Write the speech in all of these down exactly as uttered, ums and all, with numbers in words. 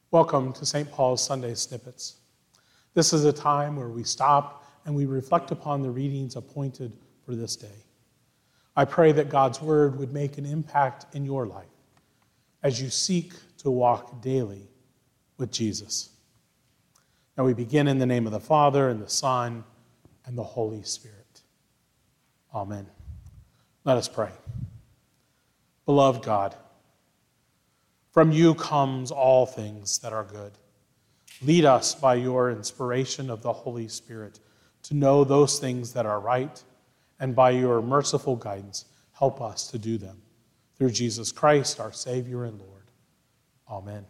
Welcome to Saint Paul's Sunday Snippets. This is a time where we stop and we reflect upon the readings appointed for this day. I pray that God's word would make an impact in your life as you seek to walk daily with Jesus. Now we begin in the name of the Father, and the Son, and the Holy Spirit. Amen. Let us pray. Beloved God, from you comes all things that are good. Lead us by your inspiration of the Holy Spirit to know those things that are right, and by your merciful guidance, help us to do them. Through Jesus Christ, our Savior and Lord. Amen.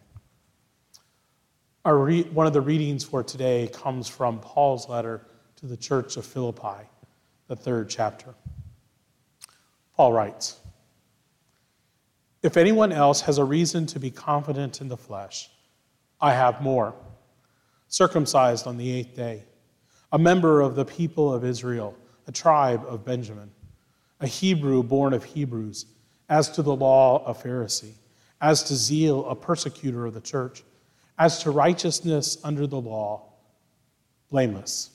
Our re- one of the readings for today comes from Paul's letter to the church of Philippi, the third chapter. Paul writes, "If anyone else has a reason to be confident in the flesh, I have more. Circumcised on the eighth day, a member of the people of Israel, a tribe of Benjamin, a Hebrew born of Hebrews, as to the law, a Pharisee, as to zeal, a persecutor of the church, as to righteousness under the law, blameless.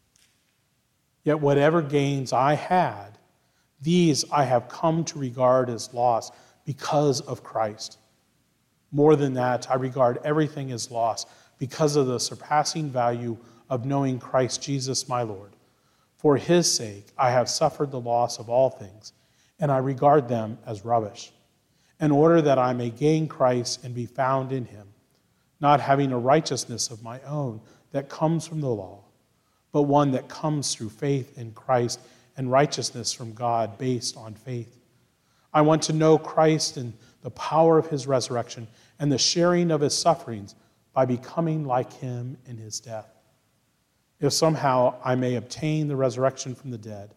Yet whatever gains I had, these I have come to regard as loss because of Christ. More than that, I regard everything as loss because of the surpassing value of knowing Christ Jesus my Lord. For his sake I have suffered the loss of all things, and I regard them as rubbish, in order that I may gain Christ and be found in him, not having a righteousness of my own that comes from the law, but one that comes through faith in Christ, and righteousness from God based on faith. I want to know Christ and the power of his resurrection and the sharing of his sufferings by becoming like him in his death, if somehow I may obtain the resurrection from the dead.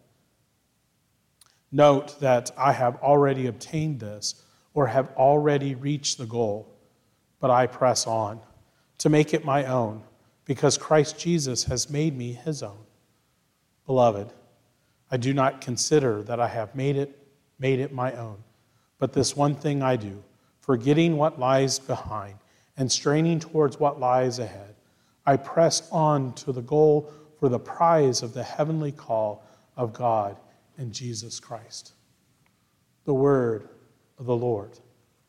Note that I have already obtained this or have already reached the goal, but I press on to make it my own because Christ Jesus has made me his own. Beloved, I do not consider that I have made it made it my own, but this one thing I do, forgetting what lies behind and straining towards what lies ahead, I press on to the goal for the prize of the heavenly call of God in Jesus Christ." The word of the Lord.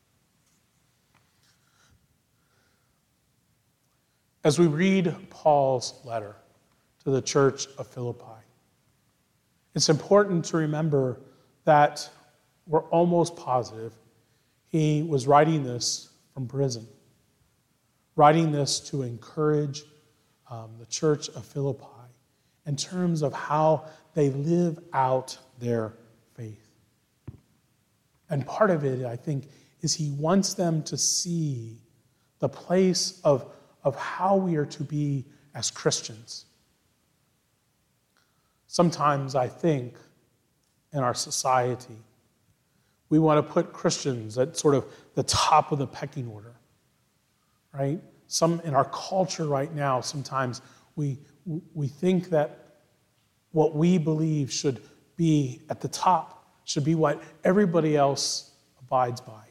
As we read Paul's letter to the church of Philippi, it's important to remember that we're almost positive he was writing this from prison, writing this to encourage um, the church of Philippi in terms of how they live out their faith. And part of it, I think, is he wants them to see the place of, of how we are to be as Christians. Sometimes I think in our society, we want to put Christians at sort of the top of the pecking order, right? Some in our culture right now, sometimes we we think that what we believe should be at the top, should be what everybody else abides by.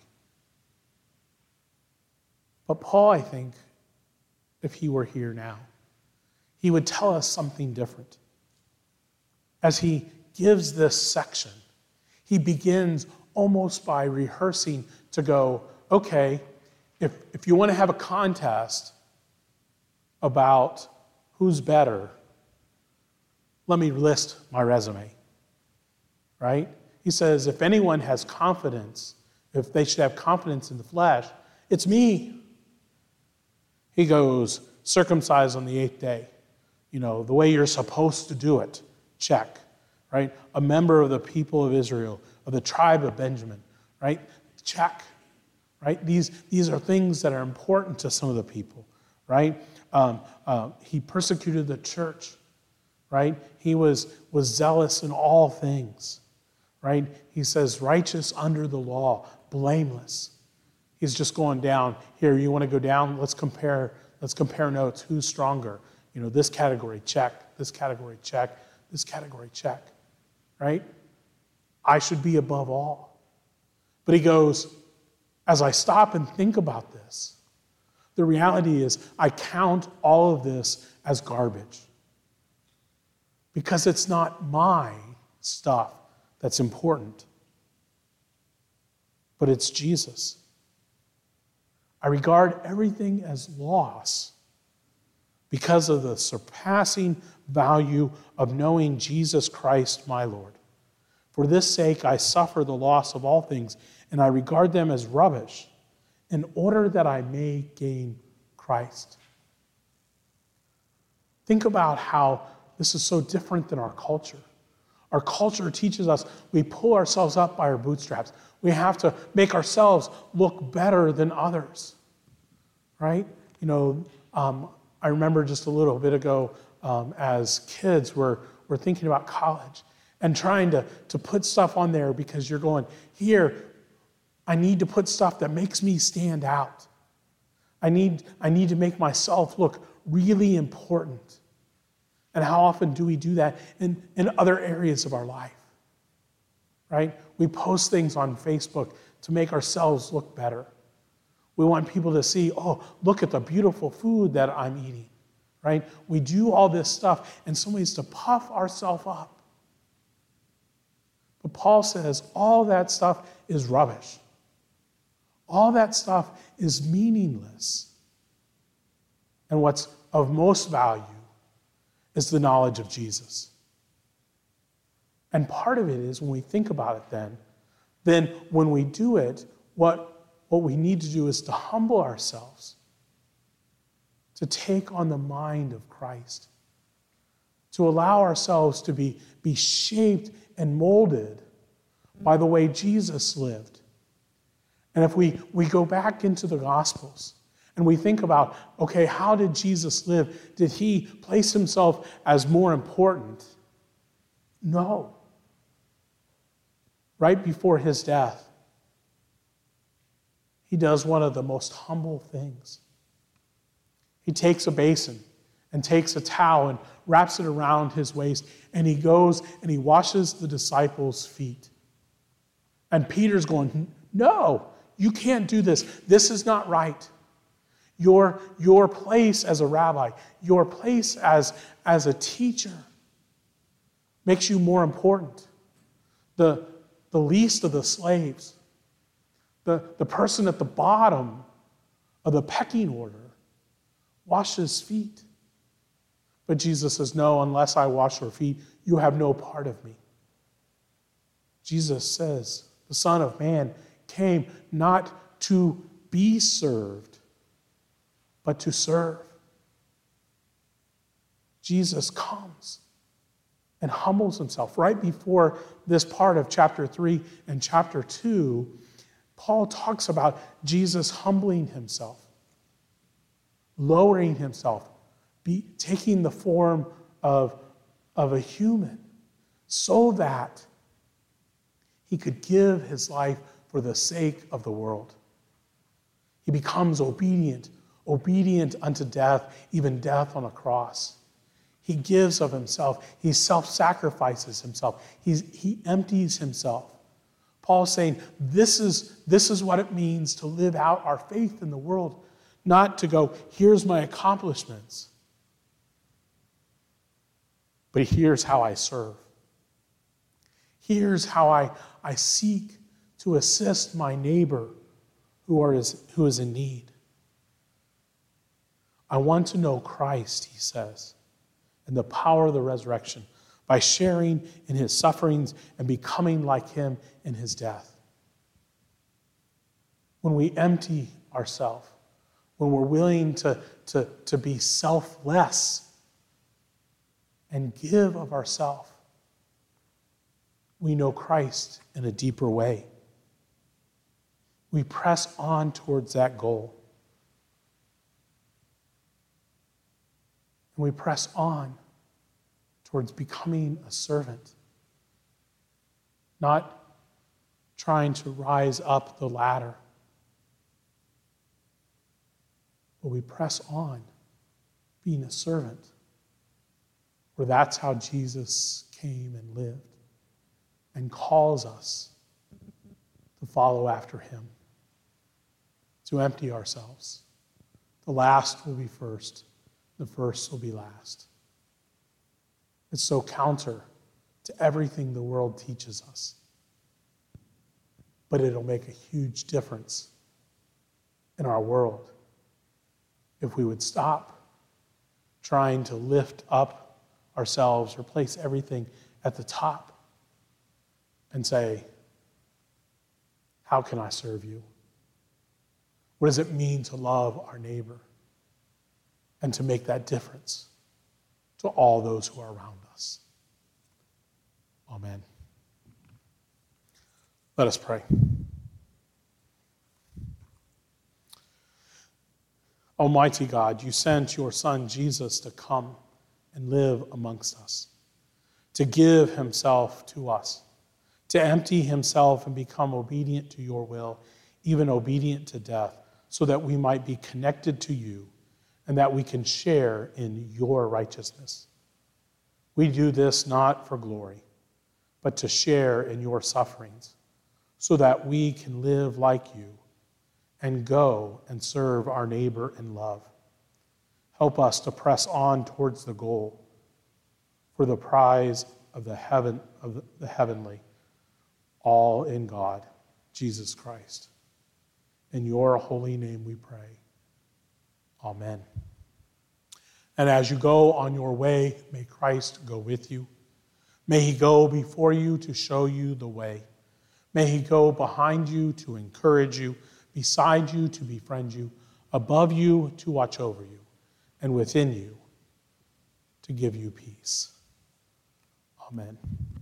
But Paul, I think, if he were here now, he would tell us something different. As he gives this section, he begins almost by rehearsing to go, okay, if, if you want to have a contest about who's better, let me list my resume, right? He says, if anyone has confidence, if they should have confidence in the flesh, it's me. He goes, circumcised on the eighth day, you know, the way you're supposed to do it, check, right? A member of the people of Israel, of the tribe of Benjamin, right? Check, right? These, these are things that are important to some of the people, right? Um, uh, he persecuted the church, right? He was, was zealous in all things, right? He says, righteous under the law, blameless. He's just going down. Here, you want to go down? Let's compare, let's compare notes. Who's stronger? You know, this category, check. This category, check. This category, check, right? I should be above all. But he goes, as I stop and think about this, The reality is, I count all of this as garbage because it's not my stuff that's important, but it's Jesus. I regard everything as loss because of the surpassing value of knowing Jesus Christ, my Lord. For this sake, I suffer the loss of all things, and I regard them as rubbish, in order that I may gain Christ. Think about how this is so different than our culture. Our culture teaches us we pull ourselves up by our bootstraps. We have to make ourselves look better than others, right? You know, um, I remember just a little bit ago um, as kids were, were thinking about college and trying to, to put stuff on there because you're going, here, I need to put stuff that makes me stand out. I need, I need to make myself look really important. And how often do we do that in, in other areas of our life? Right? We post things on Facebook to make ourselves look better. We want people to see, oh, look at the beautiful food that I'm eating. Right? We do all this stuff in some ways to puff ourselves up. But Paul says all that stuff is rubbish. All that stuff is meaningless. And what's of most value is the knowledge of Jesus. And part of it is when we think about it then, then when we do it, what, what we need to do is to humble ourselves, to take on the mind of Christ, to allow ourselves to be, be shaped and molded by the way Jesus lived. And if we, we go back into the Gospels and we think about, okay, how did Jesus live? Did he place himself as more important? No. Right before his death, he does one of the most humble things. He takes a basin and takes a towel and wraps it around his waist, and he goes and he washes the disciples' feet. And Peter's going, no, you can't do this. This is not right. Your, your place as a rabbi, your place as, as a teacher makes you more important. The, the least of the slaves, the, the person at the bottom of the pecking order, washes feet. But Jesus says, no, unless I wash your feet, you have no part of me. Jesus says, the Son of Man came not to be served, but to serve. Jesus comes and humbles himself. Right before this part of chapter three and chapter two, Paul talks about Jesus humbling himself, lowering himself, be, taking the form of, of a human so that he could give his life for the sake of the world. He becomes obedient, obedient unto death, even death on a cross. He gives of himself. He self-sacrifices himself. He's, he empties himself. Paul's saying, this is, this is what it means to live out our faith in the world, not to go, here's my accomplishments, but here's how I serve. Here's how I, I seek to assist my neighbor who, are, who is in need. I want to know Christ, he says, and the power of the resurrection by sharing in his sufferings and becoming like him in his death. When we empty ourselves, when we're willing to, to, to be selfless and give of ourselves, we know Christ in a deeper way. We press on towards that goal. And we press on towards becoming a servant, not trying to rise up the ladder, but we press on being a servant, for that's how Jesus came and lived and calls us to follow after him, to empty ourselves, The last will be first. The first will be last. It's so counter to everything the world teaches us. But it'll make a huge difference in our world if we would stop trying to lift up ourselves or place everything at the top and say, how can I serve you? What does it mean to love our neighbor and to make that difference to all those who are around us? Amen. Let us pray. Almighty God, you sent your Son Jesus to come and live amongst us, to give himself to us, to empty himself and become obedient to your will, even obedient to death, so that we might be connected to you and that we can share in your righteousness. We do this not for glory, but to share in your sufferings, so that we can live like you and go and serve our neighbor in love. Help us to press on towards the goal for the prize of the heaven of the heavenly, all in God, Jesus Christ. In your holy name we pray. Amen. And as you go on your way, may Christ go with you. May he go before you to show you the way. May he go behind you to encourage you, beside you to befriend you, above you to watch over you, and within you to give you peace. Amen.